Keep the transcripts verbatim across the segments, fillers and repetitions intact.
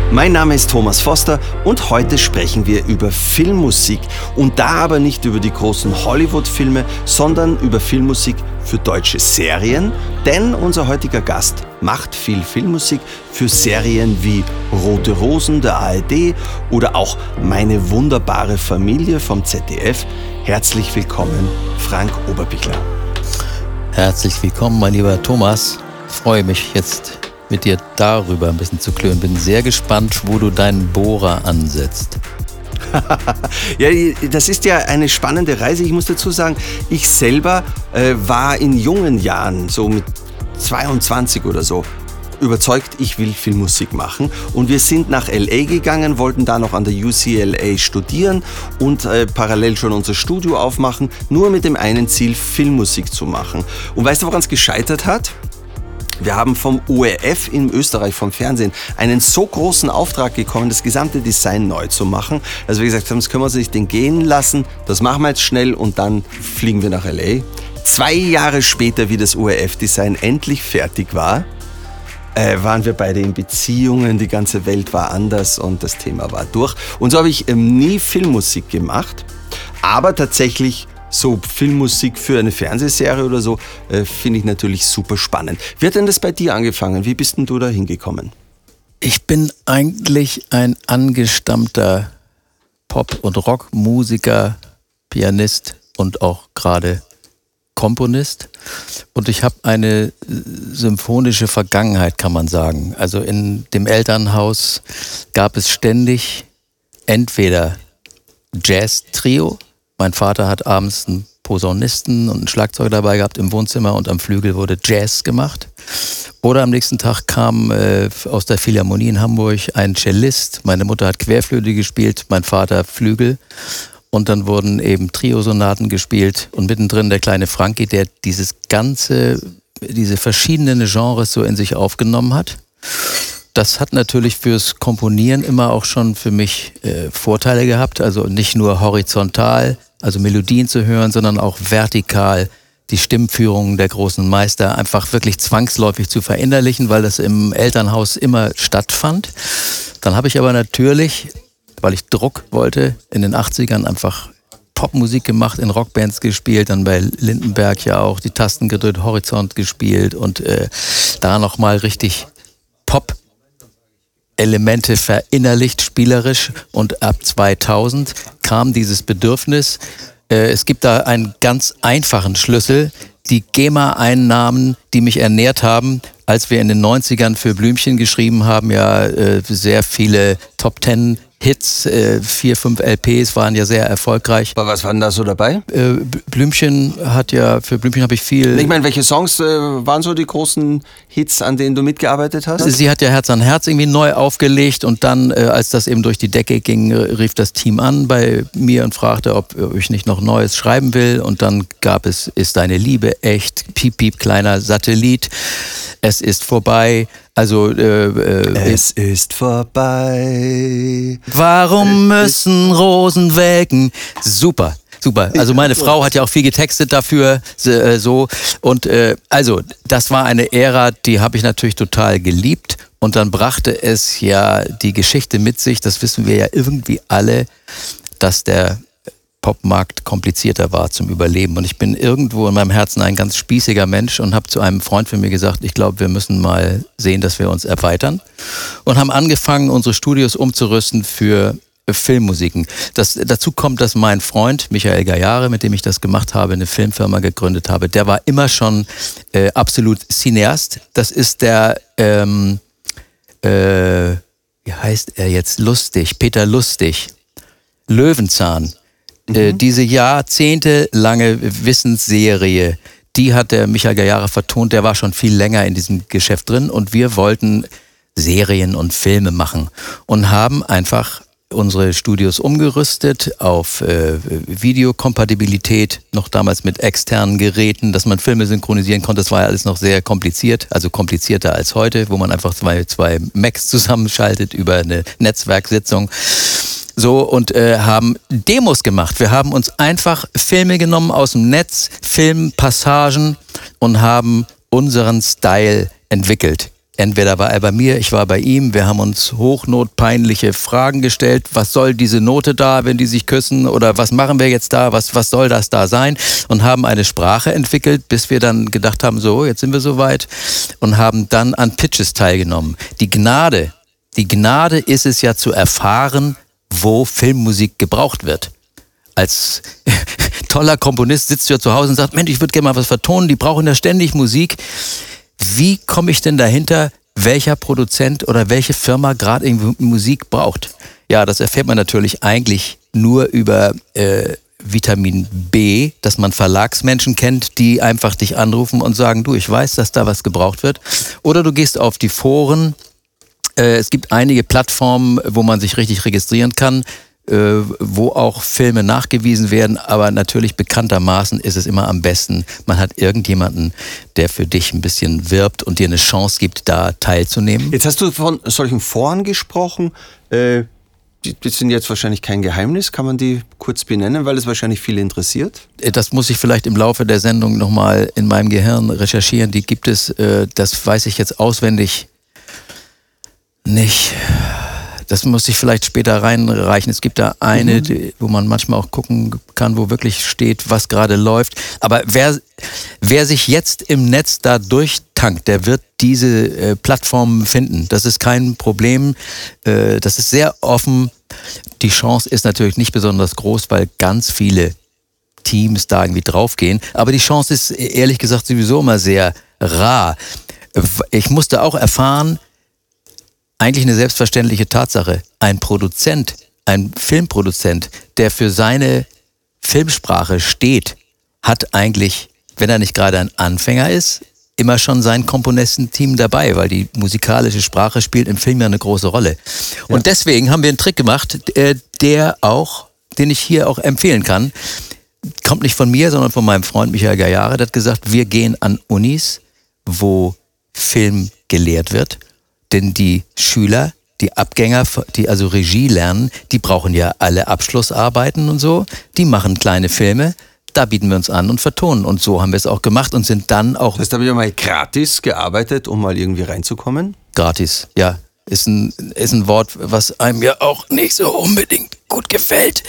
Mein Name ist Thomas Foster und heute sprechen wir über Filmmusik. Und da aber nicht über die großen Hollywood-Filme, sondern über Filmmusik für deutsche Serien. Denn unser heutiger Gast macht viel Filmmusik für Serien wie Rote Rosen der A R D oder auch Meine wunderbare Familie vom Z D F. Herzlich willkommen, Frank Oberbichler. Herzlich willkommen, mein lieber Thomas. Ich freue mich jetzt mit dir darüber ein bisschen zu klönen. Bin sehr gespannt, wo du deinen Bohrer ansetzt. Ja, das ist ja eine spannende Reise. Ich muss dazu sagen, ich selber äh, war in jungen Jahren, so mit zweiundzwanzig oder so, überzeugt, ich will Filmmusik machen. Und wir sind nach L A gegangen, wollten da noch an der U C L A studieren und äh, parallel schon unser Studio aufmachen, nur mit dem einen Ziel, Filmmusik zu machen. Und weißt du, woran es gescheitert hat? Wir haben vom O R F in Österreich, vom Fernsehen, einen so großen Auftrag bekommen, das gesamte Design neu zu machen. Also wir gesagt haben, das können wir uns nicht entgehen lassen, das machen wir jetzt schnell und dann fliegen wir nach L A. Zwei Jahre später, wie das O R F-Design endlich fertig war, äh, waren wir beide in Beziehungen, die ganze Welt war anders und das Thema war durch. Und so habe ich ähm, nie Filmmusik gemacht, aber tatsächlich so Filmmusik für eine Fernsehserie oder so, äh, finde ich natürlich super spannend. Wie hat denn das bei dir angefangen? Wie bist denn du da hingekommen? Ich bin eigentlich ein angestammter Pop- und Rockmusiker, Pianist und auch gerade Komponist. Und ich habe eine symphonische Vergangenheit, kann man sagen. Also in dem Elternhaus gab es ständig entweder Jazz-Trio. Mein Vater hat abends einen Posaunisten und einen Schlagzeuger dabei gehabt im Wohnzimmer und am Flügel wurde Jazz gemacht. Oder am nächsten Tag kam äh, aus der Philharmonie in Hamburg ein Cellist. Meine Mutter hat Querflöte gespielt, mein Vater Flügel. Und dann wurden eben Triosonaten gespielt und mittendrin der kleine Frankie, der dieses ganze, diese verschiedenen Genres so in sich aufgenommen hat. Das hat natürlich fürs Komponieren immer auch schon für mich äh, Vorteile gehabt. Also nicht nur horizontal, also Melodien zu hören, sondern auch vertikal die Stimmführungen der großen Meister einfach wirklich zwangsläufig zu verinnerlichen, weil das im Elternhaus immer stattfand. Dann habe ich aber natürlich, weil ich Druck wollte, in den achtzigern einfach Popmusik gemacht, in Rockbands gespielt, dann bei Lindenberg ja auch die Tasten gedrückt, Horizont gespielt und äh, da nochmal richtig Pop Elemente verinnerlicht, spielerisch, und ab zweitausend kam dieses Bedürfnis. Äh, es gibt da einen ganz einfachen Schlüssel, die GEMA-Einnahmen, die mich ernährt haben, als wir in den neunzigern für Blümchen geschrieben haben, ja äh, sehr viele Top Ten Hits, äh, vier, fünf L Ps waren ja sehr erfolgreich. Aber was war denn da so dabei? Äh, Blümchen hat ja, für Blümchen habe ich viel... Ich meine, welche Songs äh, waren so die großen Hits, an denen du mitgearbeitet hast? Sie hat ja Herz an Herz irgendwie neu aufgelegt und dann, äh, als das eben durch die Decke ging, rief das Team an bei mir und fragte, ob ich nicht noch Neues schreiben will, und dann gab es Ist deine Liebe echt, Piep, Piep, kleiner Satellit, Es ist vorbei. Also äh, äh, es ist vorbei. Warum müssen Rosen welken? Super, super. Also meine Frau hat ja auch viel getextet dafür, so. Und äh, also das war eine Ära, die habe ich natürlich total geliebt. Und dann brachte es ja die Geschichte mit sich, das wissen wir ja irgendwie alle, dass der Popmarkt komplizierter war zum Überleben. Und ich bin irgendwo in meinem Herzen ein ganz spießiger Mensch und habe zu einem Freund von mir gesagt, ich glaube, wir müssen mal sehen, dass wir uns erweitern. Und haben angefangen, unsere Studios umzurüsten für Filmmusiken. Das, dazu kommt, dass mein Freund Michael Gajare, mit dem ich das gemacht habe, eine Filmfirma gegründet habe, der war immer schon äh, absolut Cineast. Das ist der, ähm, äh, wie heißt er jetzt? Lustig, Peter Lustig, Löwenzahn. Mhm. Diese jahrzehntelange Wissensserie, die hat der Michael Gajare vertont, der war schon viel länger in diesem Geschäft drin, und wir wollten Serien und Filme machen und haben einfach unsere Studios umgerüstet auf äh, Videokompatibilität, noch damals mit externen Geräten, dass man Filme synchronisieren konnte. Das war ja alles noch sehr kompliziert, also komplizierter als heute, wo man einfach zwei, zwei Macs zusammenschaltet über eine Netzwerksitzung. So, und äh, haben Demos gemacht. Wir haben uns einfach Filme genommen aus dem Netz, Filmpassagen, und haben unseren Style entwickelt. Entweder war er bei mir, ich war bei ihm, wir haben uns hochnotpeinliche Fragen gestellt. Was soll diese Note da, wenn die sich küssen? Oder was machen wir jetzt da? Was, was soll das da sein? Und haben eine Sprache entwickelt, bis wir dann gedacht haben, so, jetzt sind wir soweit. Und haben dann an Pitches teilgenommen. Die Gnade, die Gnade ist es ja zu erfahren, wo Filmmusik gebraucht wird. Als toller Komponist sitzt du ja zu Hause und sagt, Mensch, ich würde gerne mal was vertonen, die brauchen ja ständig Musik. Wie komme ich denn dahinter, welcher Produzent oder welche Firma gerade irgendwie Musik braucht? Ja, das erfährt man natürlich eigentlich nur über äh, Vitamin B, dass man Verlagsmenschen kennt, die einfach dich anrufen und sagen, du, ich weiß, dass da was gebraucht wird. Oder du gehst auf die Foren. Äh, es gibt einige Plattformen, wo man sich richtig registrieren kann, äh, wo auch Filme nachgewiesen werden, aber natürlich bekanntermaßen ist es immer am besten, man hat irgendjemanden, der für dich ein bisschen wirbt und dir eine Chance gibt, da teilzunehmen. Jetzt hast du von solchen Foren gesprochen, äh, die, die sind jetzt wahrscheinlich kein Geheimnis, kann man die kurz benennen, weil es wahrscheinlich viele interessiert? Das muss ich vielleicht im Laufe der Sendung nochmal in meinem Gehirn recherchieren, die gibt es, äh, das weiß ich jetzt auswendig nicht. Das muss ich vielleicht später reinreichen. Es gibt da eine, mhm. die, wo man manchmal auch gucken kann, wo wirklich steht, was gerade läuft. Aber wer, wer sich jetzt im Netz da durchtankt, der wird diese äh, Plattformen finden. Das ist kein Problem. Äh, das ist sehr offen. Die Chance ist natürlich nicht besonders groß, weil ganz viele Teams da irgendwie draufgehen. Aber die Chance ist ehrlich gesagt sowieso immer sehr rar. Ich musste auch erfahren, eigentlich eine selbstverständliche Tatsache. Ein Produzent, ein Filmproduzent, der für seine Filmsprache steht, hat eigentlich, wenn er nicht gerade ein Anfänger ist, immer schon sein Komponistenteam dabei, weil die musikalische Sprache spielt im Film ja eine große Rolle. Und ja. deswegen haben wir einen Trick gemacht, der auch, den ich hier auch empfehlen kann, kommt nicht von mir, sondern von meinem Freund Michael Gajare, der hat gesagt, wir gehen an Unis, wo Film gelehrt wird. Denn die Schüler, die Abgänger, die also Regie lernen, die brauchen ja alle Abschlussarbeiten und so. Die machen kleine Filme, da bieten wir uns an und vertonen. Und so haben wir es auch gemacht und sind dann auch... Das heißt, da habe ich mal gratis gearbeitet, um mal irgendwie reinzukommen? Gratis, ja. Ist ein, ist ein Wort, was einem ja auch nicht so unbedingt gut gefällt.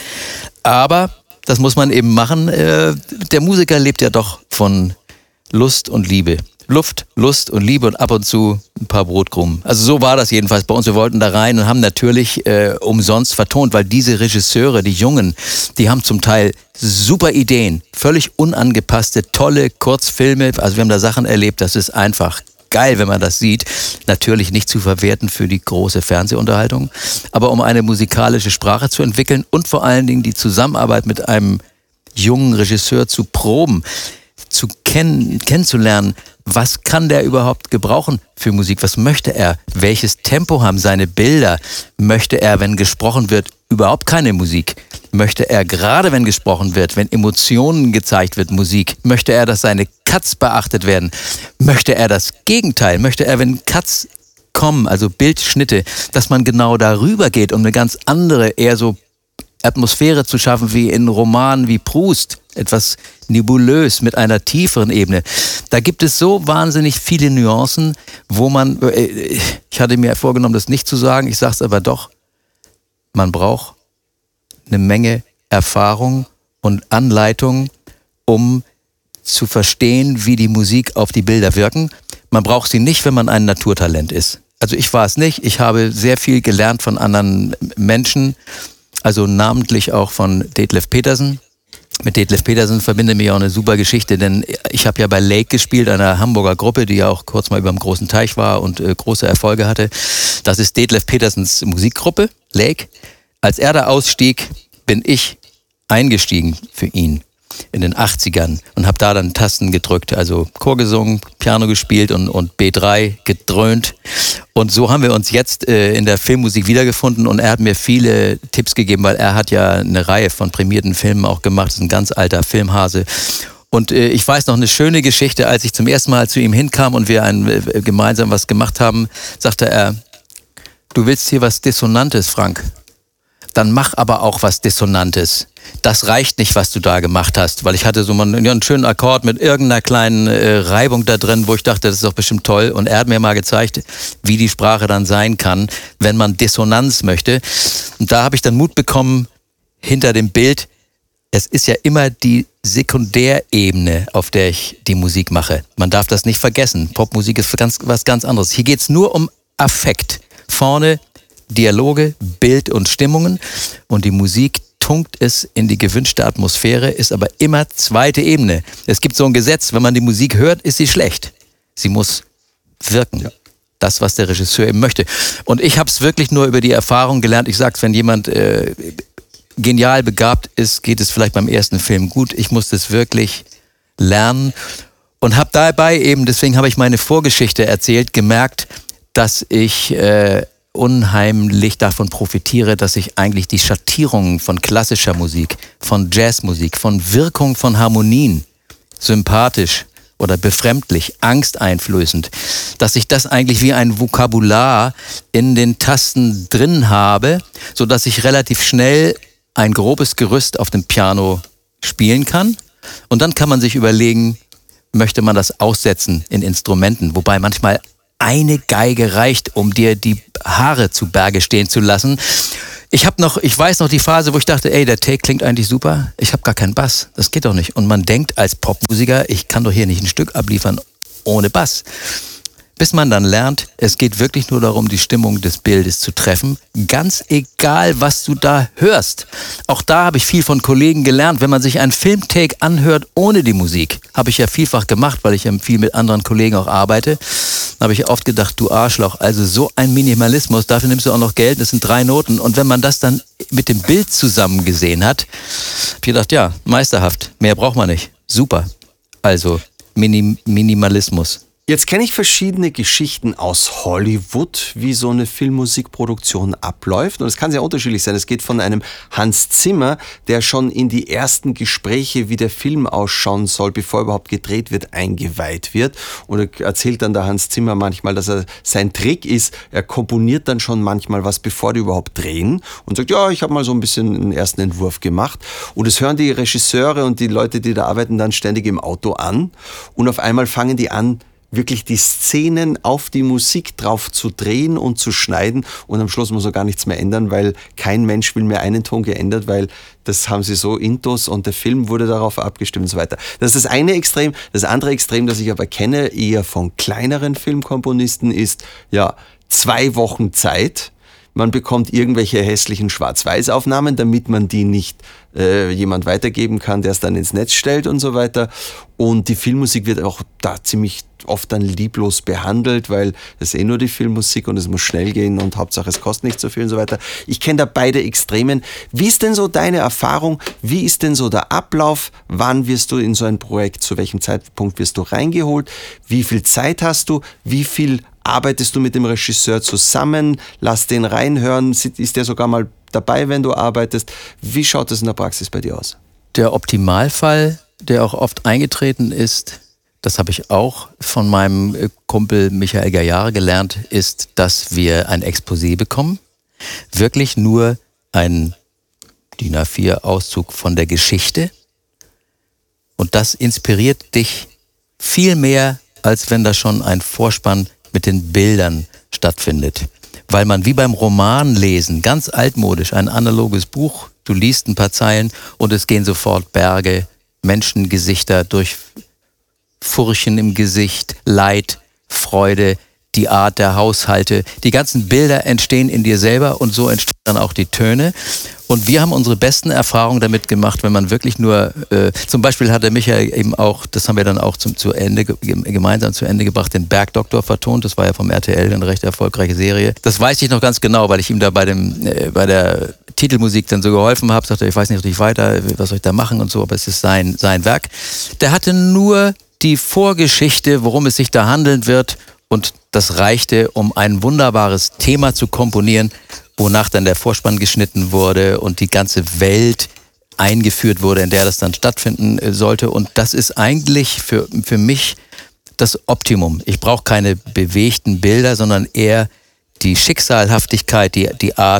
Aber das muss man eben machen. Der Musiker lebt ja doch von Lust und Liebe. Luft, Lust und Liebe und ab und zu ein paar Brotkrumen. Also so war das jedenfalls bei uns. Wir wollten da rein und haben natürlich äh, umsonst vertont, weil diese Regisseure, die Jungen, die haben zum Teil super Ideen, völlig unangepasste, tolle Kurzfilme. Also wir haben da Sachen erlebt, das ist einfach geil, wenn man das sieht. Natürlich nicht zu verwerten für die große Fernsehunterhaltung, aber um eine musikalische Sprache zu entwickeln und vor allen Dingen die Zusammenarbeit mit einem jungen Regisseur zu proben, zu kennen, kennenzulernen, was kann der überhaupt gebrauchen für Musik? Was möchte er? Welches Tempo haben seine Bilder? Möchte er, wenn gesprochen wird, überhaupt keine Musik? Möchte er, gerade wenn gesprochen wird, wenn Emotionen gezeigt wird, Musik? Möchte er, dass seine Cuts beachtet werden? Möchte er das Gegenteil? Möchte er, wenn Cuts kommen, also Bildschnitte, dass man genau darüber geht, um eine ganz andere, eher so Atmosphäre zu schaffen wie in Romanen wie Proust, etwas nebulös mit einer tieferen Ebene. Da gibt es so wahnsinnig viele Nuancen, wo man, ich hatte mir vorgenommen, das nicht zu sagen, ich sage es aber doch, man braucht eine Menge Erfahrung und Anleitung, um zu verstehen, wie die Musik auf die Bilder wirken. Man braucht sie nicht, wenn man ein Naturtalent ist. Also ich war es nicht, ich habe sehr viel gelernt von anderen Menschen, also namentlich auch von Detlef Petersen. Mit Detlef Petersen verbinde mich auch eine super Geschichte, denn ich habe ja bei Lake gespielt, einer Hamburger Gruppe, die ja auch kurz mal über dem großen Teich war und äh, große Erfolge hatte. Das ist Detlef Petersens Musikgruppe, Lake. Als er da ausstieg, bin ich eingestiegen für ihn in den achtzigern und habe da dann Tasten gedrückt, also Chor gesungen, Piano gespielt und, und B drei gedröhnt. Und so haben wir uns jetzt äh, in der Filmmusik wiedergefunden und er hat mir viele Tipps gegeben, weil er hat ja eine Reihe von prämierten Filmen auch gemacht, das ist ein ganz alter Filmhase. Und äh, ich weiß noch eine schöne Geschichte, als ich zum ersten Mal zu ihm hinkam und wir ein, äh, gemeinsam was gemacht haben, sagte er, du willst hier was Dissonantes, Frank. dann mach aber auch was Dissonantes. Das reicht nicht, was du da gemacht hast, weil ich hatte so mal einen schönen Akkord mit irgendeiner kleinen äh, Reibung da drin, wo ich dachte, das ist doch bestimmt toll. Und er hat mir mal gezeigt, wie die Sprache dann sein kann, wenn man Dissonanz möchte. Und da habe ich dann Mut bekommen, hinter dem Bild, es ist ja immer die Sekundärebene, auf der ich die Musik mache. Man darf das nicht vergessen. Popmusik ist ganz, was ganz anderes. Hier geht es nur um Affekt. Vorne Dialoge, Bild und Stimmungen und die Musik tunkt es in die gewünschte Atmosphäre, ist aber immer zweite Ebene. Es gibt so ein Gesetz, wenn man die Musik hört, ist sie schlecht. Sie muss wirken. Ja. Das, was der Regisseur eben möchte. Und ich habe es wirklich nur über die Erfahrung gelernt. Ich sag's, wenn jemand äh, genial begabt ist, geht es vielleicht beim ersten Film gut. Ich musste es wirklich lernen und habe dabei eben, deswegen habe ich meine Vorgeschichte erzählt, gemerkt, dass ich äh, unheimlich davon profitiere, dass ich eigentlich die Schattierungen von klassischer Musik, von Jazzmusik, von Wirkung von Harmonien, sympathisch oder befremdlich, angsteinflößend, dass ich das eigentlich wie ein Vokabular in den Tasten drin habe, sodass ich relativ schnell ein grobes Gerüst auf dem Piano spielen kann. Und dann kann man sich überlegen, möchte man das aussetzen in Instrumenten, wobei manchmal eine Geige reicht, um dir die Haare zu Berge stehen zu lassen. Ich habe noch, ich weiß noch die Phase, wo ich dachte, ey, der Take klingt eigentlich super, ich habe gar keinen Bass, das geht doch nicht. Und man denkt als Popmusiker, ich kann doch hier nicht ein Stück abliefern ohne Bass. Bis man dann lernt, es geht wirklich nur darum, die Stimmung des Bildes zu treffen. Ganz egal, was du da hörst. Auch da habe ich viel von Kollegen gelernt. Wenn man sich einen Filmtake anhört ohne die Musik, habe ich ja vielfach gemacht, weil ich ja viel mit anderen Kollegen auch arbeite, habe ich oft gedacht, du Arschloch, also so ein Minimalismus, dafür nimmst du auch noch Geld, das sind drei Noten. Und wenn man das dann mit dem Bild zusammen gesehen hat, habe ich gedacht, ja, meisterhaft, mehr braucht man nicht. Super. Also Minim- Minimalismus. Jetzt kenne ich verschiedene Geschichten aus Hollywood, wie so eine Filmmusikproduktion abläuft. Und es kann sehr unterschiedlich sein. Es geht von einem Hans Zimmer, der schon in die ersten Gespräche, wie der Film ausschauen soll, bevor überhaupt gedreht wird, eingeweiht wird. Und er erzählt dann der Hans Zimmer manchmal, dass er sein Trick ist, er komponiert dann schon manchmal was, bevor die überhaupt drehen. Und sagt, ja, ich habe mal so ein bisschen einen ersten Entwurf gemacht. Und das hören die Regisseure und die Leute, die da arbeiten, dann ständig im Auto an. Und auf einmal fangen die an, wirklich die Szenen auf die Musik drauf zu drehen und zu schneiden und am Schluss muss er gar nichts mehr ändern, weil kein Mensch will mehr einen Ton geändert, weil das haben sie so intus und der Film wurde darauf abgestimmt und so weiter. Das ist das eine Extrem. Das andere Extrem, das ich aber kenne, eher von kleineren Filmkomponisten ist, ja, zwei Wochen Zeit. Man bekommt irgendwelche hässlichen Schwarz-Weiß-Aufnahmen, damit man die nicht äh, jemand weitergeben kann, der es dann ins Netz stellt und so weiter. Und die Filmmusik wird auch da ziemlich oft dann lieblos behandelt, weil das ist eh nur die Filmmusik und es muss schnell gehen und Hauptsache es kostet nicht so viel und so weiter. Ich kenne da beide Extremen. Wie ist denn so deine Erfahrung? Wie ist denn so der Ablauf? Wann wirst du in so ein Projekt, zu welchem Zeitpunkt wirst du reingeholt? Wie viel Zeit hast du? Wie viel arbeitest du mit dem Regisseur zusammen? Lass den reinhören. Ist der sogar mal dabei, wenn du arbeitest? Wie schaut das in der Praxis bei dir aus? Der Optimalfall, der auch oft eingetreten ist, das habe ich auch von meinem Kumpel Michael Gajare gelernt, ist, dass wir ein Exposé bekommen. Wirklich nur ein D I N A vier Auszug von der Geschichte. Und das inspiriert dich viel mehr, als wenn da schon ein Vorspann mit den Bildern stattfindet. Weil man wie beim Romanlesen, ganz altmodisch, ein analoges Buch, du liest ein paar Zeilen und es gehen sofort Berge, Menschengesichter durch Furchen im Gesicht, Leid, Freude, die Art der Haushalte. Die ganzen Bilder entstehen in dir selber und so entstehen dann auch die Töne. Und wir haben unsere besten Erfahrungen damit gemacht, wenn man wirklich nur, äh, zum Beispiel hat der Michael eben auch, das haben wir dann auch zum, zu Ende, gemeinsam zu Ende gebracht, den Bergdoktor vertont. Das war ja vom R T L eine recht erfolgreiche Serie. Das weiß ich noch ganz genau, weil ich ihm da bei dem, äh, bei der Titelmusik dann so geholfen habe. Sagte, ich weiß nicht richtig weiter, was soll ich da machen und so, aber es ist sein, sein Werk. Der hatte nur die Vorgeschichte, worum es sich da handeln wird, und das reichte, um ein wunderbares Thema zu komponieren, wonach dann der Vorspann geschnitten wurde und die ganze Welt eingeführt wurde, in der das dann stattfinden sollte. Und das ist eigentlich für, für mich das Optimum. Ich brauche keine bewegten Bilder, sondern eher die Schicksalhaftigkeit, die, die Art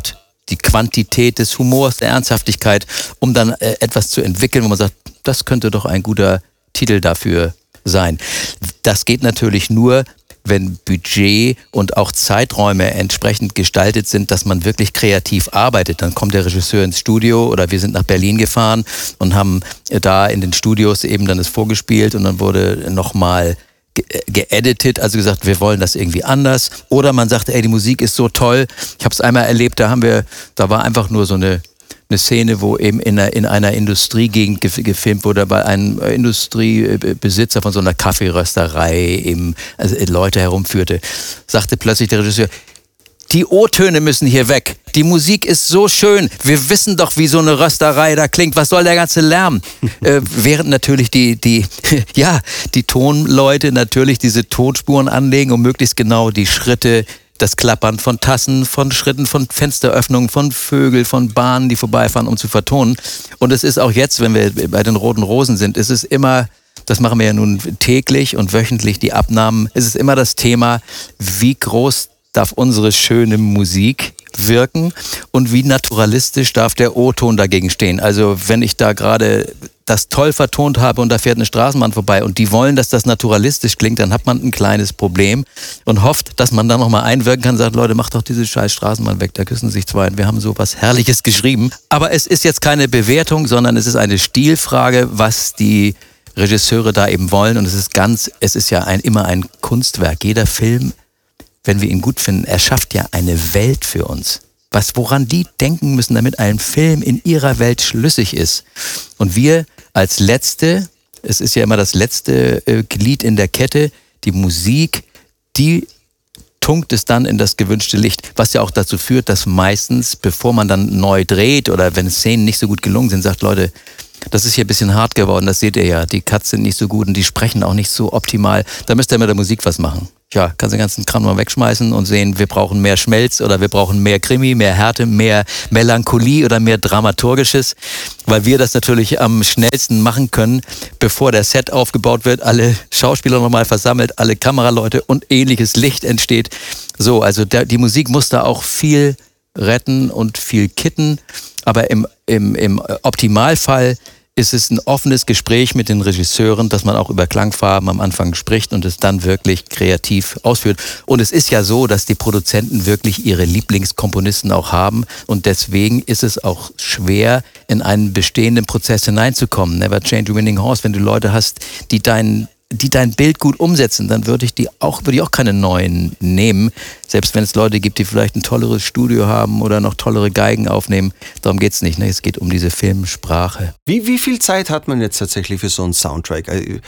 die Quantität des Humors, der Ernsthaftigkeit, um dann äh, etwas zu entwickeln, wo man sagt, das könnte doch ein guter Titel dafür sein. Das geht natürlich nur, wenn Budget und auch Zeiträume entsprechend gestaltet sind, dass man wirklich kreativ arbeitet. Dann kommt der Regisseur ins Studio oder wir sind nach Berlin gefahren und haben da in den Studios eben dann das vorgespielt und dann wurde nochmal geeditet, also gesagt, wir wollen das irgendwie anders. Oder man sagt, ey, die Musik ist so toll. Ich habe es einmal erlebt, da haben wir, da war einfach nur so eine eine Szene, wo eben in einer, in einer Industriegegend gefilmt wurde, bei einem Industriebesitzer von so einer Kaffeerösterei eben also Leute herumführte, sagte plötzlich der Regisseur, die O-Töne müssen hier weg. Die Musik ist so schön. Wir wissen doch, wie so eine Rösterei da klingt. Was soll der ganze Lärm? äh, während natürlich die, die, ja, die Tonleute natürlich diese Tonspuren anlegen, um möglichst genau die Schritte, das Klappern von Tassen, von Schritten, von Fensteröffnungen, von Vögeln, von Bahnen, die vorbeifahren, um zu vertonen. Und es ist auch jetzt, wenn wir bei den Roten Rosen sind, es ist immer, das machen wir ja nun täglich und wöchentlich, die Abnahmen, es ist immer das Thema, wie groß darf unsere schöne Musik wirken und wie naturalistisch darf der O-Ton dagegen stehen. Also wenn ich da gerade das toll vertont habe und da fährt eine Straßenbahn vorbei und die wollen, dass das naturalistisch klingt, dann hat man ein kleines Problem und hofft, dass man da nochmal einwirken kann und sagt, Leute, macht doch diese scheiß Straßenbahn weg, da küssen sich zwei und wir haben so was Herrliches geschrieben. Aber es ist jetzt keine Bewertung, sondern es ist eine Stilfrage, was die Regisseure da eben wollen und es ist ganz, es ist ja ein, immer ein Kunstwerk. Jeder Film, wenn wir ihn gut finden, er schafft ja eine Welt für uns. Was, woran die denken müssen, damit ein Film in ihrer Welt schlüssig ist. Und wir als Letzte, es ist ja immer das letzte äh, Glied in der Kette, die Musik, die tunkt es dann in das gewünschte Licht, was ja auch dazu führt, dass meistens, bevor man dann neu dreht oder wenn Szenen nicht so gut gelungen sind, sagt, Leute, das ist hier ein bisschen hart geworden, das seht ihr ja, die Cuts sind nicht so gut und die sprechen auch nicht so optimal, da müsst ihr mit der Musik was machen. Ja, kannst den ganzen Kram mal wegschmeißen und sehen, wir brauchen mehr Schmelz oder wir brauchen mehr Krimi, mehr Härte, mehr Melancholie oder mehr Dramaturgisches, weil wir das natürlich am schnellsten machen können, bevor der Set aufgebaut wird, alle Schauspieler nochmal versammelt, alle Kameraleute und ähnliches Licht entsteht. So, also der, die Musik muss da auch viel retten und viel kitten, aber im, im, im Optimalfall ist es ein offenes Gespräch mit den Regisseuren, dass man auch über Klangfarben am Anfang spricht und es dann wirklich kreativ ausführt. Und es ist ja so, dass die Produzenten wirklich ihre Lieblingskomponisten auch haben und deswegen ist es auch schwer, in einen bestehenden Prozess hineinzukommen. Never change a winning horse. Wenn du Leute hast, die dein, die dein Bild gut umsetzen, dann würde ich die auch, würde ich auch keine neuen nehmen. Selbst wenn es Leute gibt, die vielleicht ein tolleres Studio haben oder noch tollere Geigen aufnehmen. Darum geht es nicht. Ne? Es geht um diese Filmsprache. Wie, wie viel Zeit hat man jetzt tatsächlich für so einen Soundtrack?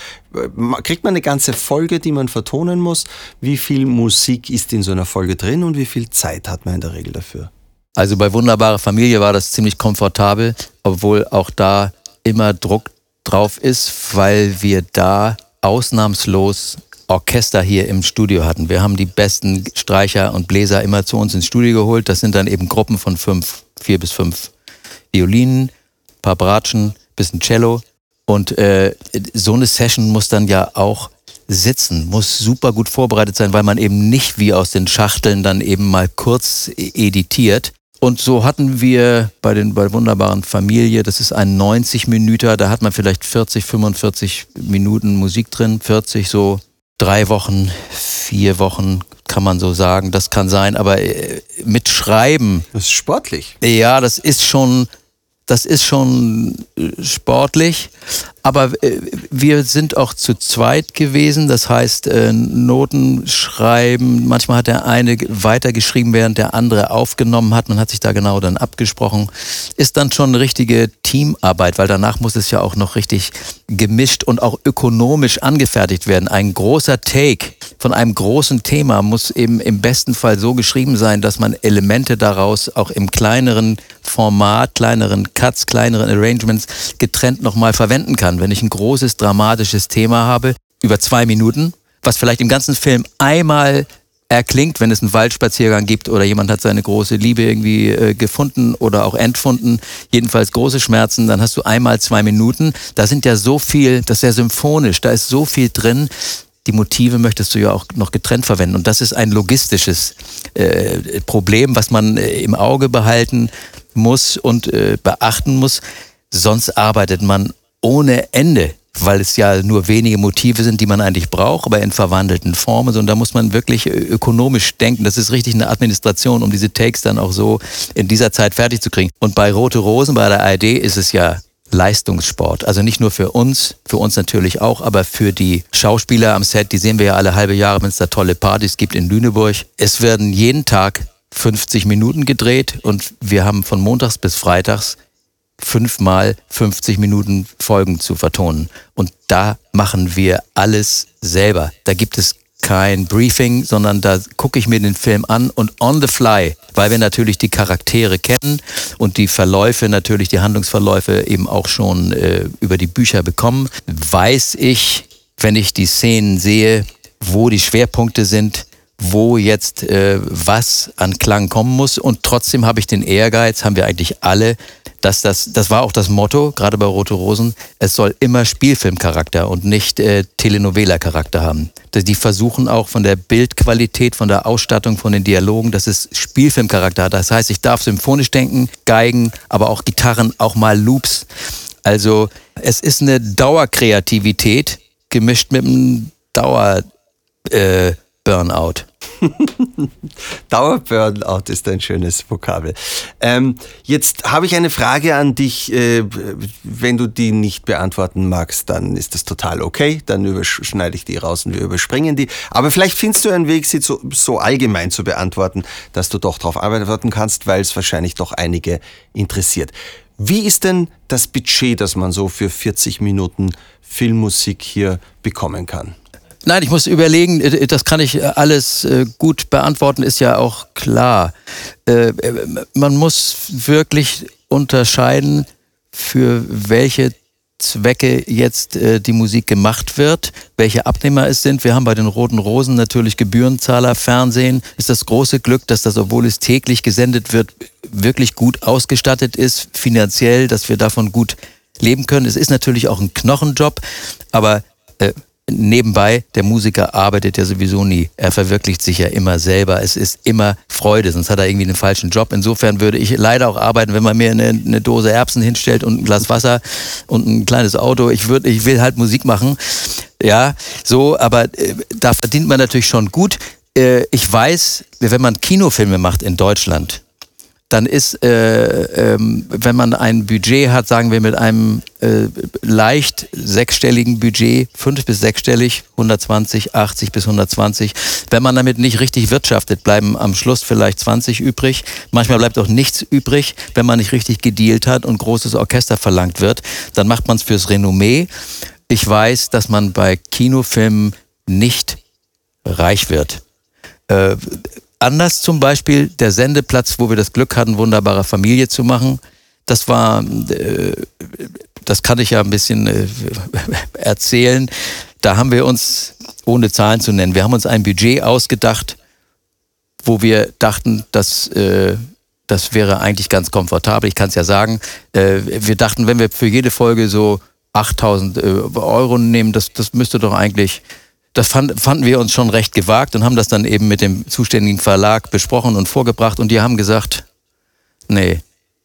Kriegt man eine ganze Folge, die man vertonen muss? Wie viel Musik ist in so einer Folge drin und wie viel Zeit hat man in der Regel dafür? Also bei Wunderbare Familie war das ziemlich komfortabel, obwohl auch da immer Druck drauf ist, weil wir da ausnahmslos Orchester hier im Studio hatten. Wir haben die besten Streicher und Bläser immer zu uns ins Studio geholt. Das sind dann eben Gruppen von fünf, vier bis fünf Violinen, paar Bratschen, bisschen Cello. Und äh, so eine Session muss dann ja auch sitzen, muss super gut vorbereitet sein, weil man eben nicht wie aus den Schachteln dann eben mal kurz editiert. Und so hatten wir bei den bei der Wunderbaren Familie, das ist ein neunzig Minüter, da hat man vielleicht vierzig, fünfundvierzig Minuten Musik drin, vierzig so, drei Wochen, vier Wochen kann man so sagen, das kann sein, aber mit Schreiben. Das ist sportlich. Ja, das ist schon, das ist schon sportlich, aber wir sind auch zu zweit gewesen, das heißt Noten schreiben, manchmal hat der eine weitergeschrieben, während der andere aufgenommen hat, man hat sich da genau dann abgesprochen, ist dann schon eine richtige Teamarbeit, weil danach muss es ja auch noch richtig gemischt und auch ökonomisch angefertigt werden. Ein großer Take von einem großen Thema muss eben im besten Fall so geschrieben sein, dass man Elemente daraus auch im kleineren Format, kleineren Cuts, kleineren Arrangements getrennt nochmal verwenden kann. Wenn ich ein großes, dramatisches Thema habe, über zwei Minuten, was vielleicht im ganzen Film einmal erklingt, wenn es einen Waldspaziergang gibt oder jemand hat seine große Liebe irgendwie äh, gefunden oder auch entfunden, jedenfalls große Schmerzen, dann hast du einmal zwei Minuten. Da sind ja so viel, das ist ja symphonisch, da ist so viel drin. die Motive möchtest du ja auch noch getrennt verwenden. Und das ist ein logistisches äh, Problem, was man äh, im Auge behalten muss und äh, beachten muss. Sonst arbeitet man ohne Ende, weil es ja nur wenige Motive sind, die man eigentlich braucht, aber in verwandelten Formen. Und da muss man wirklich ökonomisch denken. Das ist richtig eine Administration, um diese Takes dann auch so in dieser Zeit fertig zu kriegen. Und bei Rote Rosen, bei der A R D, ist es ja Leistungssport. Also nicht nur für uns, für uns natürlich auch, aber für die Schauspieler am Set, die sehen wir ja alle halbe Jahre, wenn es da tolle Partys gibt in Lüneburg. Es werden jeden Tag fünfzig Minuten gedreht und wir haben von montags bis freitags fünfmal fünfzig Minuten Folgen zu vertonen. Und da machen wir alles selber. Da gibt es kein Briefing, sondern da gucke ich mir den Film an und on the fly, weil wir natürlich die Charaktere kennen und die Verläufe, natürlich die Handlungsverläufe eben auch schon äh, über die Bücher bekommen, weiß ich, wenn ich die Szenen sehe, wo die Schwerpunkte sind, wo jetzt äh, was an Klang kommen muss. Und trotzdem habe ich den Ehrgeiz, haben wir eigentlich alle, dass das, das war auch das Motto, gerade bei Rote Rosen, es soll immer Spielfilmcharakter und nicht äh, Telenovela-Charakter haben. Die versuchen auch von der Bildqualität, von der Ausstattung, von den Dialogen, dass es Spielfilmcharakter hat. Das heißt, ich darf symphonisch denken, Geigen, aber auch Gitarren, auch mal Loops. Also es ist eine Dauerkreativität gemischt mit einem Dauer äh, Burnout. Dauer-Burnout ist ein schönes Vokabel. Ähm, jetzt habe ich eine Frage an dich. Äh, wenn du die nicht beantworten magst, dann ist das total okay. Dann überschneide ich die raus und wir überspringen die. Aber vielleicht findest du einen Weg, sie zu, so allgemein zu beantworten, dass du doch darauf antworten kannst, weil es wahrscheinlich doch einige interessiert. Wie ist denn das Budget, das man so für vierzig Minuten Filmmusik hier bekommen kann? Nein, ich muss überlegen, das kann ich alles gut beantworten, ist ja auch klar. Man muss wirklich unterscheiden, für welche Zwecke jetzt die Musik gemacht wird, welche Abnehmer es sind. Wir haben bei den Roten Rosen natürlich Gebührenzahler, Fernsehen. Ist das große Glück, dass das, obwohl es täglich gesendet wird, wirklich gut ausgestattet ist, finanziell, dass wir davon gut leben können. Es ist natürlich auch ein Knochenjob, aber äh, nebenbei, der Musiker arbeitet ja sowieso nie. Er verwirklicht sich ja immer selber. Es ist immer Freude, sonst hat er irgendwie einen falschen Job. Insofern würde ich leider auch arbeiten, wenn man mir eine, eine Dose Erbsen hinstellt und ein Glas Wasser und ein kleines Auto. Ich würde, ich will halt Musik machen. Ja, so, aber äh, da verdient man natürlich schon gut. Äh, ich weiß, wenn man Kinofilme macht in Deutschland, dann ist, äh, ähm, wenn man ein Budget hat, sagen wir mit einem äh, leicht sechsstelligen Budget, fünf- bis sechsstellig, hundertzwanzig, achtzig bis hundertzwanzig. Wenn man damit nicht richtig wirtschaftet, bleiben am Schluss vielleicht zwanzig übrig. Manchmal bleibt auch nichts übrig, wenn man nicht richtig gedealt hat und großes Orchester verlangt wird. Dann macht man es fürs Renommee. Ich weiß, dass man bei Kinofilmen nicht reich wird. Äh, Anders zum Beispiel der Sendeplatz, wo wir das Glück hatten, wunderbare Familie zu machen. Das war, äh, das kann ich ja ein bisschen äh, erzählen. Da haben wir uns, ohne Zahlen zu nennen, wir haben uns ein Budget ausgedacht, wo wir dachten, dass äh, das wäre eigentlich ganz komfortabel. Ich kann es ja sagen. Äh, wir dachten, wenn wir für jede Folge so achttausend äh, Euro nehmen, das, das müsste doch eigentlich... Das fand, fanden wir uns schon recht gewagt und haben das dann eben mit dem zuständigen Verlag besprochen und vorgebracht. Und die haben gesagt, nee,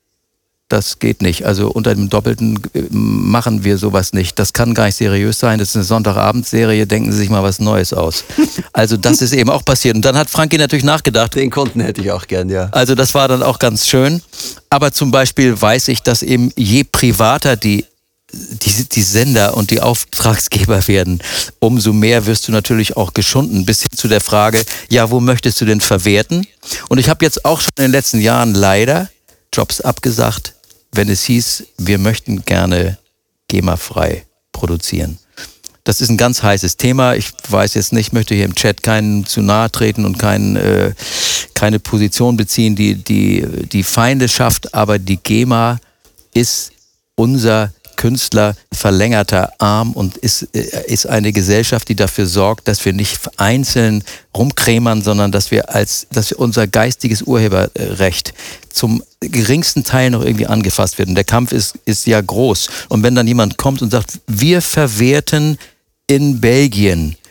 das geht nicht. Also unter dem Doppelten machen wir sowas nicht. Das kann gar nicht seriös sein. Das ist eine Sonntagabendserie. Denken Sie sich mal was Neues aus. Also das ist eben auch passiert. Und dann hat Frankie natürlich nachgedacht. Den Kunden hätte ich auch gern, ja. Also das war dann auch ganz schön. Aber zum Beispiel weiß ich, dass eben je privater die Die, die Sender und die Auftragsgeber werden, umso mehr wirst du natürlich auch geschunden, bis hin zu der Frage, ja, wo möchtest du denn verwerten? Und ich habe jetzt auch schon in den letzten Jahren leider Jobs abgesagt, wenn es hieß, wir möchten gerne GEMA-frei produzieren. Das ist ein ganz heißes Thema. Ich weiß jetzt nicht, möchte hier im Chat keinen zu nahe treten und keinen, äh, keine Position beziehen, die, die, die Feinde schafft, aber die GEMA ist unser Künstler verlängerter Arm und ist, ist eine Gesellschaft, die dafür sorgt, dass wir nicht einzeln rumkrämern, sondern dass wir als, dass wir unser geistiges Urheberrecht zum geringsten Teil noch irgendwie angefasst wird. Und der Kampf ist, ist ja groß. Und wenn dann jemand kommt und sagt, wir verwerten in Belgien,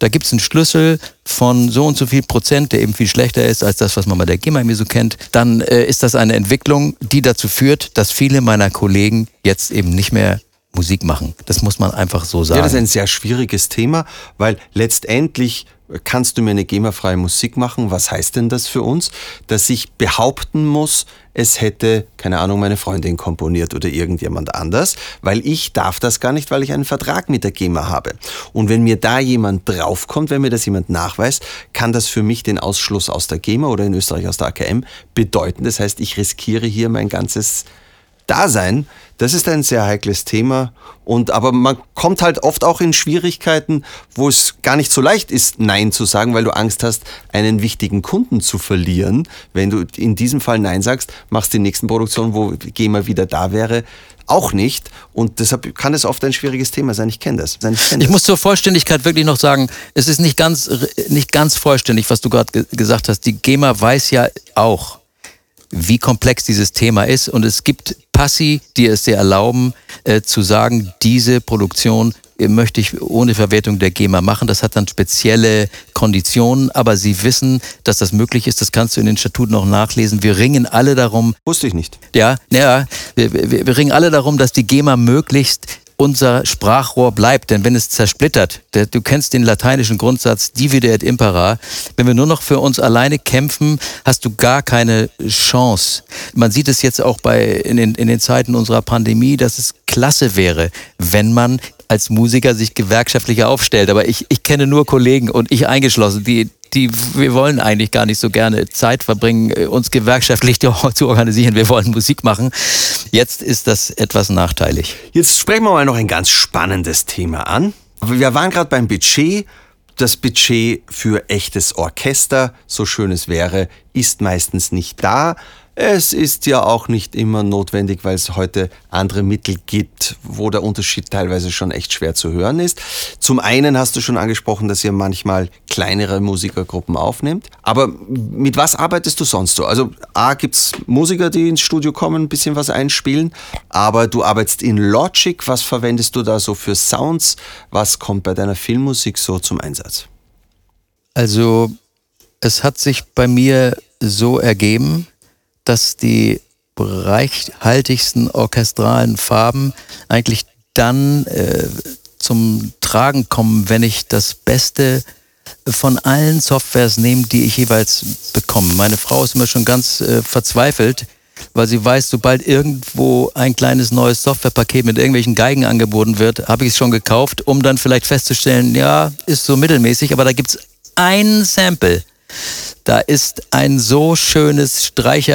da gibt es einen Schlüssel von so und so viel Prozent, der eben viel schlechter ist als das, was man bei der GEMA irgendwie so kennt, dann äh, ist das eine Entwicklung, die dazu führt, dass viele meiner Kollegen jetzt eben nicht mehr Musik machen. Das muss man einfach so sagen. Ja, das ist ein sehr schwieriges Thema, weil letztendlich kannst du mir eine GEMA-freie Musik machen. Was heißt denn das für uns? Dass ich behaupten muss, es hätte, keine Ahnung, meine Freundin komponiert oder irgendjemand anders, weil ich darf das gar nicht, weil ich einen Vertrag mit der GEMA habe. Und wenn mir da jemand draufkommt, wenn mir das jemand nachweist, kann das für mich den Ausschluss aus der GEMA oder in Österreich aus der A K M bedeuten. Das heißt, ich riskiere hier mein ganzes Dasein. Das ist ein sehr heikles Thema. Und, aber man kommt halt oft auch in Schwierigkeiten, wo es gar nicht so leicht ist, Nein zu sagen, weil du Angst hast, einen wichtigen Kunden zu verlieren. Wenn du in diesem Fall Nein sagst, machst die nächsten Produktionen, wo GEMA wieder da wäre, auch nicht. Und deshalb kann es oft ein schwieriges Thema sein. Ich kenne das. Ich, kenn das. Ich muss zur Vollständigkeit wirklich noch sagen, es ist nicht ganz, nicht ganz vollständig, was du gerade ge- gesagt hast. Die GEMA weiß ja auch, wie komplex dieses Thema ist. Und es gibt Passi, die es dir erlauben, äh, zu sagen, diese Produktion äh, möchte ich ohne Verwertung der GEMA machen. Das hat dann spezielle Konditionen, aber sie wissen, dass das möglich ist. Das kannst du in den Statuten noch nachlesen. Wir ringen alle darum. Wusste ich nicht. Ja, ja wir, wir, wir ringen alle darum, dass die GEMA möglichst unser Sprachrohr bleibt, denn wenn es zersplittert, der, du kennst den lateinischen Grundsatz divide et impera, wenn wir nur noch für uns alleine kämpfen, hast du gar keine Chance. Man sieht es jetzt auch bei in den, in den Zeiten unserer Pandemie, dass es klasse wäre, wenn man als Musiker sich gewerkschaftlicher aufstellt. Aber ich, ich kenne nur Kollegen und ich eingeschlossen, die Die, wir wollen eigentlich gar nicht so gerne Zeit verbringen, uns gewerkschaftlich zu organisieren. Wir wollen Musik machen. Jetzt ist das etwas nachteilig. Jetzt sprechen wir mal noch ein ganz spannendes Thema an. Wir waren gerade beim Budget. Das Budget für echtes Orchester, so schön es wäre, ist meistens nicht da. Es ist ja auch nicht immer notwendig, weil es heute andere Mittel gibt, wo der Unterschied teilweise schon echt schwer zu hören ist. Zum einen hast du schon angesprochen, dass ihr manchmal kleinere Musikergruppen aufnehmt. Aber mit was arbeitest du sonst so? Also A, gibt's Musiker, die ins Studio kommen, ein bisschen was einspielen, aber du arbeitest in Logic. Was verwendest du da so für Sounds? Was kommt bei deiner Filmmusik so zum Einsatz? Also es hat sich bei mir so ergeben, dass die reichhaltigsten orchestralen Farben eigentlich dann äh, zum Tragen kommen, wenn ich das Beste von allen Softwares nehme, die ich jeweils bekomme. Meine Frau ist immer schon ganz äh, verzweifelt, weil sie weiß, sobald irgendwo ein kleines neues Softwarepaket mit irgendwelchen Geigen angeboten wird, habe ich es schon gekauft, um dann vielleicht festzustellen, ja, ist so mittelmäßig, aber da gibt es ein Sample. Da ist ein so schönes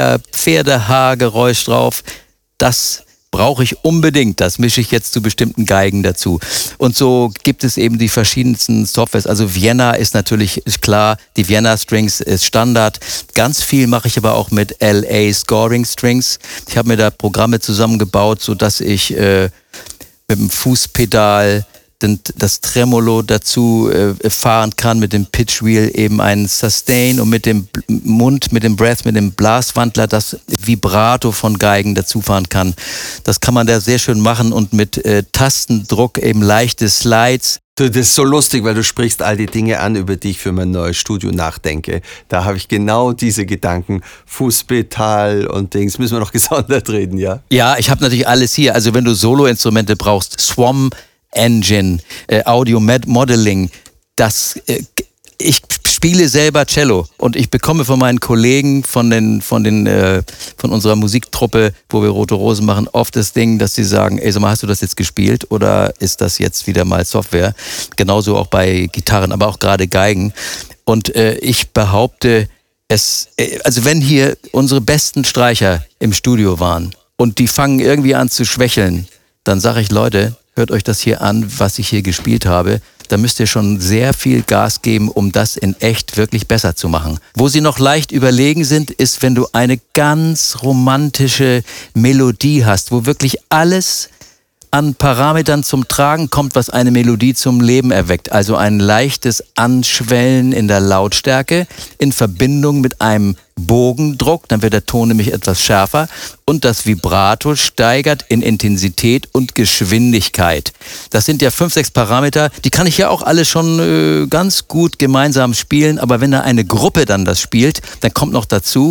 Streicher-Pferdehaargeräusch drauf. Das brauche ich unbedingt. Das mische ich jetzt zu bestimmten Geigen dazu. Und so gibt es eben die verschiedensten Softwares. Also Vienna ist natürlich ist klar, die Vienna Strings ist Standard. Ganz viel mache ich aber auch mit L A Scoring Strings. Ich habe mir da Programme zusammengebaut, sodass ich äh, mit dem Fußpedal das Tremolo dazu äh, fahren kann, mit dem Pitchwheel eben einen Sustain und mit dem Mund, mit dem Breath, mit dem Blaswandler das Vibrato von Geigen dazu fahren kann. Das kann man da sehr schön machen und mit äh, Tastendruck eben leichte Slides. Du, das ist so lustig, weil du sprichst all die Dinge an, über die ich für mein neues Studio nachdenke. Da habe ich genau diese Gedanken, Fußpedal und Dings, müssen wir noch gesondert reden, ja? Ja, ich habe natürlich alles hier. Also wenn du Solo-Instrumente brauchst, Swam Engine, äh, Audio Modeling, das äh, ich spiele selber Cello und ich bekomme von meinen Kollegen von den von den äh, von unserer Musiktruppe, wo wir Rote Rosen machen, oft das Ding, dass sie sagen, ey, sag mal, hast du das jetzt gespielt oder ist das jetzt wieder mal Software? Genauso auch bei Gitarren, aber auch gerade Geigen. Und äh, ich behaupte, es äh, also wenn hier unsere besten Streicher im Studio waren und die fangen irgendwie an zu schwächeln, dann sage ich, Leute, hört euch das hier an, was ich hier gespielt habe. Da müsst ihr schon sehr viel Gas geben, um das in echt wirklich besser zu machen. Wo sie noch leicht überlegen sind, ist, wenn du eine ganz romantische Melodie hast, wo wirklich alles an Parametern zum Tragen kommt, was eine Melodie zum Leben erweckt. Also ein leichtes Anschwellen in der Lautstärke in Verbindung mit einem Bogendruck, dann wird der Ton nämlich etwas schärfer und das Vibrato steigert in Intensität und Geschwindigkeit. Das sind ja fünf, sechs Parameter, die kann ich ja auch alle schon äh, ganz gut gemeinsam spielen, aber wenn da eine Gruppe dann das spielt, dann kommt noch dazu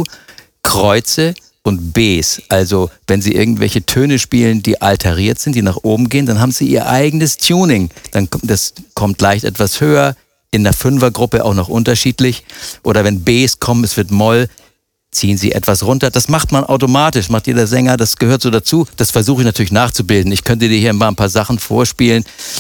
Kreuze und Bs. Also wenn sie irgendwelche Töne spielen, die alteriert sind, die nach oben gehen, dann haben sie ihr eigenes Tuning. Dann kommt das kommt leicht etwas höher, in der Fünfergruppe auch noch unterschiedlich. Oder wenn Bs kommen, es wird Moll, ziehen sie etwas runter. Das macht man automatisch, macht jeder Sänger, das gehört so dazu. Das versuche ich natürlich nachzubilden. Ich könnte dir hier mal ein paar Sachen vorspielen.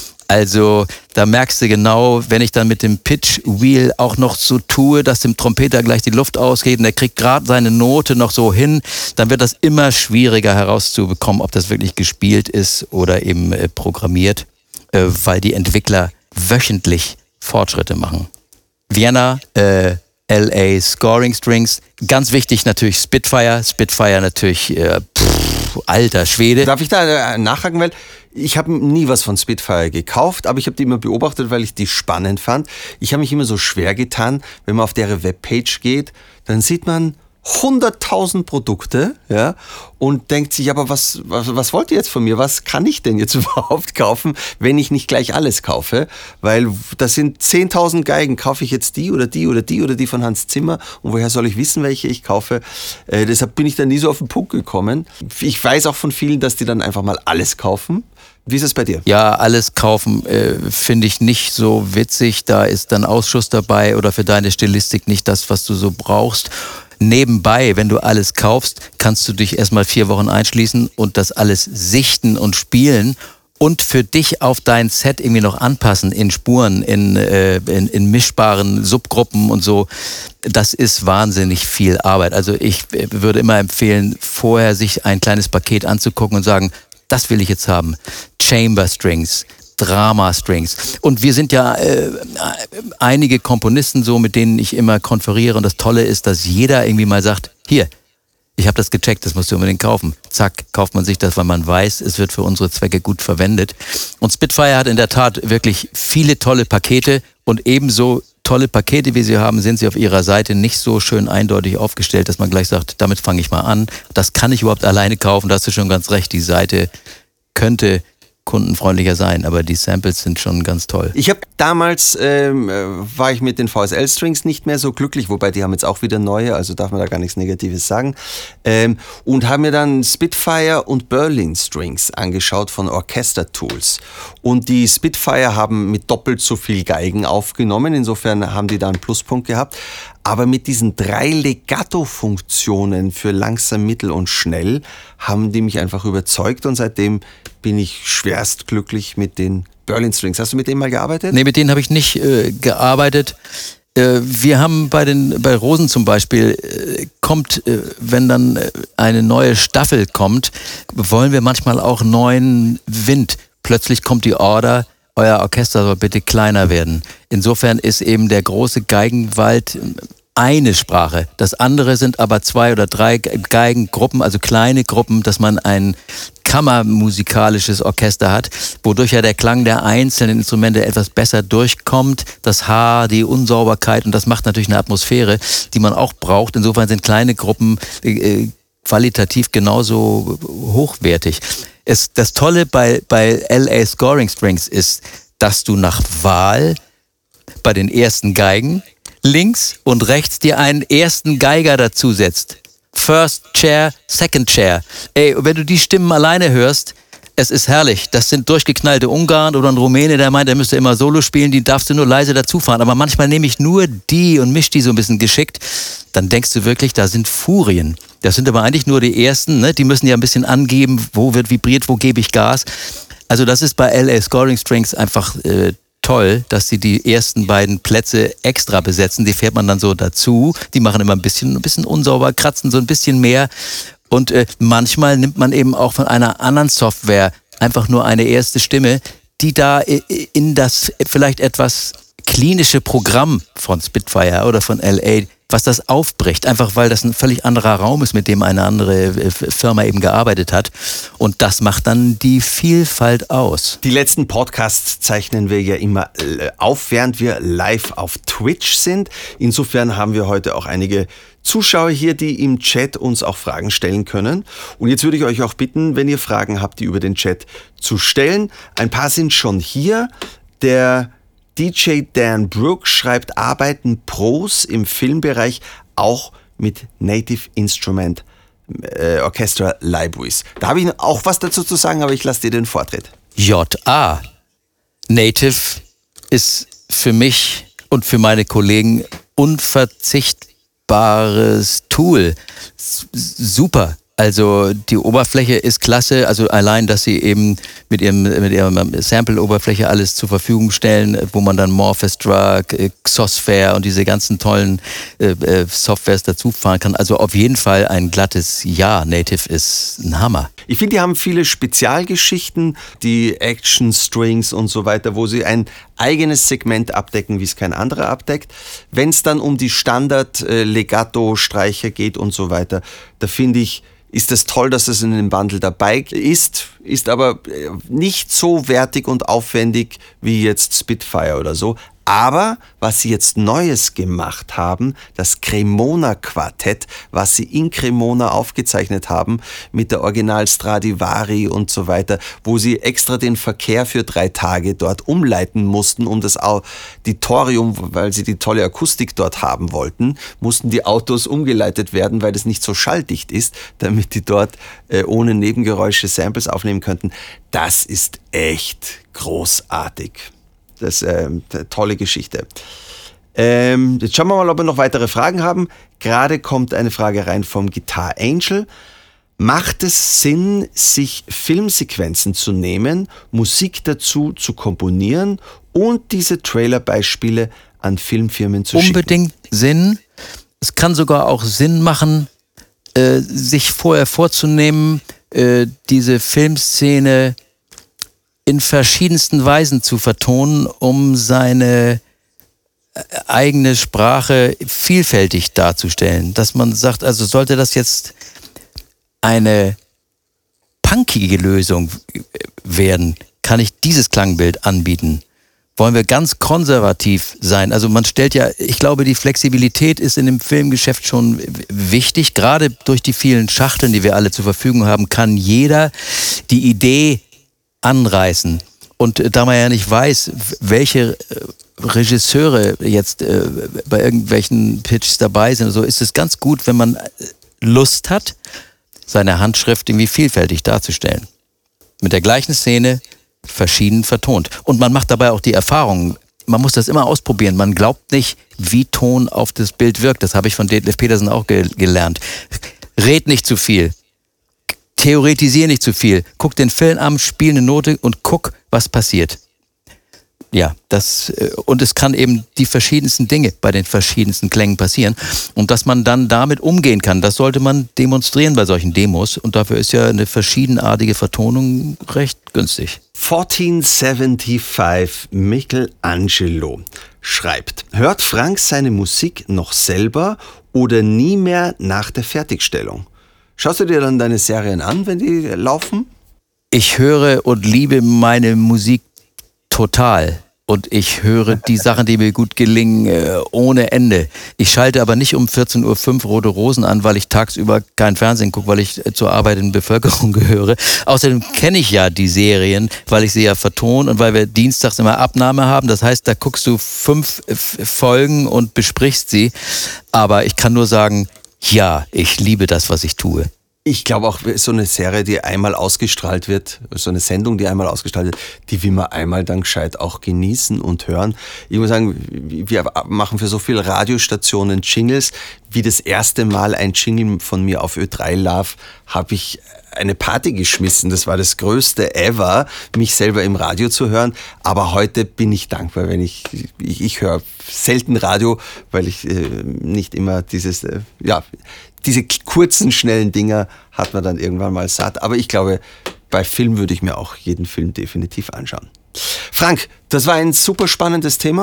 Also da merkst du genau, wenn ich dann mit dem Pitch Wheel auch noch so tue, dass dem Trompeter gleich die Luft ausgeht und der kriegt gerade seine Note noch so hin, dann wird das immer schwieriger herauszubekommen, ob das wirklich gespielt ist oder eben äh, programmiert, äh, weil die Entwickler wöchentlich Fortschritte machen. Vienna, äh, L A Scoring Strings, ganz wichtig natürlich Spitfire, Spitfire natürlich äh, pff, alter Schwede. Darf ich da äh, nachhaken, weil ich habe nie was von Spitfire gekauft, aber ich habe die immer beobachtet, weil ich die spannend fand. Ich habe mich immer so schwer getan, wenn man auf deren Webpage geht, dann sieht man hunderttausend Produkte, ja, und denkt sich, aber was, was, was wollt ihr jetzt von mir? Was kann ich denn jetzt überhaupt kaufen, wenn ich nicht gleich alles kaufe? Weil das sind zehntausend Geigen. Kaufe ich jetzt die oder die oder die oder die von Hans Zimmer? Und woher soll ich wissen, welche ich kaufe? Äh, deshalb bin ich da nie so auf den Punkt gekommen. Ich weiß auch von vielen, dass die dann einfach mal alles kaufen. Wie ist es bei dir? Ja, alles kaufen äh, finde ich nicht so witzig. Da ist dann Ausschuss dabei oder für deine Stilistik nicht das, was du so brauchst. Nebenbei, wenn du alles kaufst, kannst du dich erstmal vier Wochen einschließen und das alles sichten und spielen und für dich auf dein Set irgendwie noch anpassen in Spuren, in, äh, in, in mischbaren Subgruppen und so. Das ist wahnsinnig viel Arbeit. Also ich würde immer empfehlen, vorher sich ein kleines Paket anzugucken und sagen, das will ich jetzt haben. Chamber Strings, Drama Strings. Und wir sind ja äh, einige Komponisten so, mit denen ich immer konferiere. Und das Tolle ist, dass jeder irgendwie mal sagt, hier, ich habe das gecheckt, das musst du unbedingt kaufen. Zack, kauft man sich das, weil man weiß, es wird für unsere Zwecke gut verwendet. Und Spitfire hat in der Tat wirklich viele tolle Pakete und ebenso tolle Pakete, wie sie haben, sind sie auf ihrer Seite nicht so schön eindeutig aufgestellt, dass man gleich sagt, damit fange ich mal an. Das kann ich überhaupt alleine kaufen, da hast du schon ganz recht. Die Seite könnte kundenfreundlicher sein, aber die Samples sind schon ganz toll. Ich habe damals, ähm, war ich mit den V S L-Strings nicht mehr so glücklich, wobei die haben jetzt auch wieder neue, also darf man da gar nichts Negatives sagen. Ähm, und habe mir dann Spitfire und Berlin Strings angeschaut von Orchester Tools. Und die Spitfire haben mit doppelt so viel Geigen aufgenommen, insofern haben die da einen Pluspunkt gehabt. Aber mit diesen drei Legato-Funktionen für langsam, mittel und schnell haben die mich einfach überzeugt und seitdem bin ich schwerst glücklich mit den Berlin Strings. Hast du mit denen mal gearbeitet? Nee, mit denen habe ich nicht äh, gearbeitet. Äh, wir haben bei den bei Rosen zum Beispiel, äh, kommt, äh, wenn dann äh, eine neue Staffel kommt, wollen wir manchmal auch neuen Wind. Plötzlich kommt die Order, euer Orchester soll bitte kleiner werden. Insofern ist eben der große Geigenwald eine Sprache. Das andere sind aber zwei oder drei Geigengruppen, also kleine Gruppen, dass man ein kammermusikalisches Orchester hat, wodurch ja der Klang der einzelnen Instrumente etwas besser durchkommt, das Haar, die Unsauberkeit, und das macht natürlich eine Atmosphäre, die man auch braucht. Insofern sind kleine Gruppen äh, qualitativ genauso hochwertig. Es, das Tolle bei, bei L A Scoring Strings ist, dass du nach Wahl bei den ersten Geigen links und rechts dir einen ersten Geiger dazusetzt. First Chair, Second Chair. Ey, wenn du die Stimmen alleine hörst, es ist herrlich. Das sind durchgeknallte Ungarn oder ein Rumäne, der meint, er müsste immer Solo spielen, die darfst du nur leise dazufahren. Aber manchmal nehme ich nur die und mische die so ein bisschen geschickt. Dann denkst du wirklich, da sind Furien. Das sind aber eigentlich nur die ersten, ne? Die müssen ja ein bisschen angeben, wo wird vibriert, wo gebe ich Gas. Also das ist bei L A Scoring Strings einfach äh, toll, dass sie die ersten beiden Plätze extra besetzen. Die fährt man dann so dazu. Die machen immer ein bisschen, ein bisschen unsauber, kratzen so ein bisschen mehr. Und äh, manchmal nimmt man eben auch von einer anderen Software einfach nur eine erste Stimme, die da in das vielleicht etwas klinische Programm von Spitfire oder von L A was das aufbricht, einfach weil das ein völlig anderer Raum ist, mit dem eine andere Firma eben gearbeitet hat. Und das macht dann die Vielfalt aus. Die letzten Podcasts zeichnen wir ja immer auf, während wir live auf Twitch sind. Insofern haben wir heute auch einige Zuschauer hier, die im Chat uns auch Fragen stellen können. Und jetzt würde ich euch auch bitten, wenn ihr Fragen habt, die über den Chat zu stellen. Ein paar sind schon hier. Der D J Dan Brooke schreibt, arbeiten Pros im Filmbereich auch mit Native Instrument äh, Orchestra Libraries. Da habe ich auch was dazu zu sagen, aber ich lasse dir den Vortritt. J A. Native ist für mich und für meine Kollegen unverzichtbares Tool. S- super. Also die Oberfläche ist klasse, also allein, dass sie eben mit ihrem mit ihrer Sample-Oberfläche alles zur Verfügung stellen, wo man dann Morphestra, Xosphere und diese ganzen tollen äh, Softwares dazu fahren kann. Also auf jeden Fall ein glattes Ja. Native ist ein Hammer. Ich finde, die haben viele Spezialgeschichten, die Action Strings und so weiter, wo sie ein eigenes Segment abdecken, wie es kein anderer abdeckt. Wenn es dann um die Standard-Legato-Streicher geht und so weiter, da finde ich, ist es toll, dass es in dem Bundle dabei ist, ist aber nicht so wertig und aufwendig wie jetzt Spitfire oder so. Aber was sie jetzt Neues gemacht haben, das Cremona-Quartett, was sie in Cremona aufgezeichnet haben, mit der Original Stradivari und so weiter, wo sie extra den Verkehr für drei Tage dort umleiten mussten, um das Auditorium, weil sie die tolle Akustik dort haben wollten, mussten die Autos umgeleitet werden, weil das nicht so schalldicht ist, damit die dort äh, ohne Nebengeräusche Samples aufnehmen könnten. Das ist echt großartig. Das ist äh, eine tolle Geschichte. Ähm, jetzt schauen wir mal, ob wir noch weitere Fragen haben. Gerade kommt eine Frage rein vom Guitar Angel. Macht es Sinn, sich Filmsequenzen zu nehmen, Musik dazu zu komponieren und diese Trailerbeispiele an Filmfirmen zu Unbedingt schicken? Sinn. Es kann sogar auch Sinn machen, äh, sich vorher vorzunehmen, äh, diese Filmszene in verschiedensten Weisen zu vertonen, um seine eigene Sprache vielfältig darzustellen. Dass man sagt, also sollte das jetzt eine punkige Lösung werden, kann ich dieses Klangbild anbieten. Wollen wir ganz konservativ sein? Also man stellt ja, ich glaube, die Flexibilität ist in dem Filmgeschäft schon wichtig. Gerade durch die vielen Schachteln, die wir alle zur Verfügung haben, kann jeder die Idee anreißen. Und da man ja nicht weiß, welche Regisseure jetzt äh, bei irgendwelchen Pitches dabei sind, so ist es ganz gut, wenn man Lust hat, seine Handschrift irgendwie vielfältig darzustellen. Mit der gleichen Szene verschieden vertont. Und man macht dabei auch die Erfahrung, man muss das immer ausprobieren. Man glaubt nicht, wie Ton auf das Bild wirkt. Das habe ich von Detlef Petersen auch ge- gelernt. Red nicht zu viel. Theoretisier nicht zu viel. Guck den Film an, spiel eine Note und guck, was passiert. Ja, das, und es kann eben die verschiedensten Dinge bei den verschiedensten Klängen passieren. Und dass man dann damit umgehen kann, das sollte man demonstrieren bei solchen Demos. Und dafür ist ja eine verschiedenartige Vertonung recht günstig. vierzehnhundertfünfundsiebzig Michelangelo schreibt, hört Frank seine Musik noch selber oder nie mehr nach der Fertigstellung? Schaust du dir dann deine Serien an, wenn die laufen? Ich höre und liebe meine Musik total. Und ich höre die Sachen, die mir gut gelingen, äh, ohne Ende. Ich schalte aber nicht um vierzehn Uhr fünf Rote Rosen an, weil ich tagsüber kein Fernsehen gucke, weil ich äh, zur arbeitenden Bevölkerung gehöre. Außerdem kenne ich ja die Serien, weil ich sie ja vertone und weil wir dienstags immer Abnahme haben. Das heißt, da guckst du fünf äh, Folgen und besprichst sie. Aber ich kann nur sagen, ja, ich liebe das, was ich tue. Ich glaube auch, so eine Serie, die einmal ausgestrahlt wird, so eine Sendung, die einmal ausgestrahlt wird, die will man einmal dann gescheit auch genießen und hören. Ich muss sagen, wir machen für so viele Radiostationen Jingles. Wie das erste Mal ein Jingle von mir auf Ö drei live, habe ich eine Party geschmissen. Das war das Größte ever, mich selber im Radio zu hören. Aber heute bin ich dankbar, wenn ich, ich, ich höre selten Radio, weil ich äh, nicht immer dieses, äh, ja, diese kurzen, schnellen Dinger hat man dann irgendwann mal satt. Aber ich glaube, bei Film würde ich mir auch jeden Film definitiv anschauen. Frank, das war ein super spannendes Thema.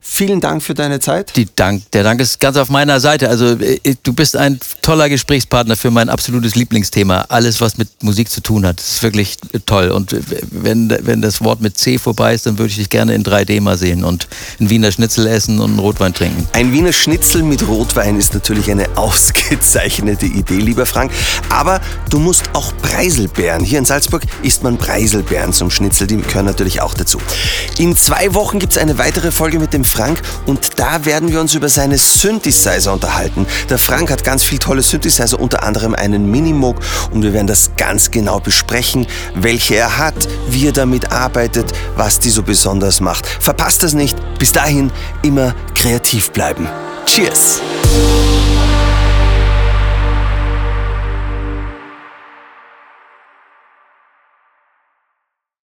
vielen Dank für deine Zeit. Die Dank, der Dank ist ganz auf meiner Seite. Also du bist ein toller Gesprächspartner für mein absolutes Lieblingsthema. Alles, was mit Musik zu tun hat. Das ist wirklich toll. Und wenn, wenn das Wort mit C vorbei ist, dann würde ich dich gerne in drei D mal sehen und einen Wiener Schnitzel essen und einen Rotwein trinken. Ein Wiener Schnitzel mit Rotwein ist natürlich eine ausgezeichnete Idee, lieber Frank. Aber du musst auch Preiselbeeren. Hier in Salzburg isst man Preiselbeeren zum Schnitzel. Die gehören natürlich auch dazu. In zwei Wochen gibt es eine weitere Folge mit dem Frank und da werden wir uns über seine Synthesizer unterhalten. Der Frank hat ganz viele tolle Synthesizer, unter anderem einen Minimoog und wir werden das ganz genau besprechen, welche er hat, wie er damit arbeitet, was die so besonders macht. Verpasst das nicht. Bis dahin immer kreativ bleiben. Cheers!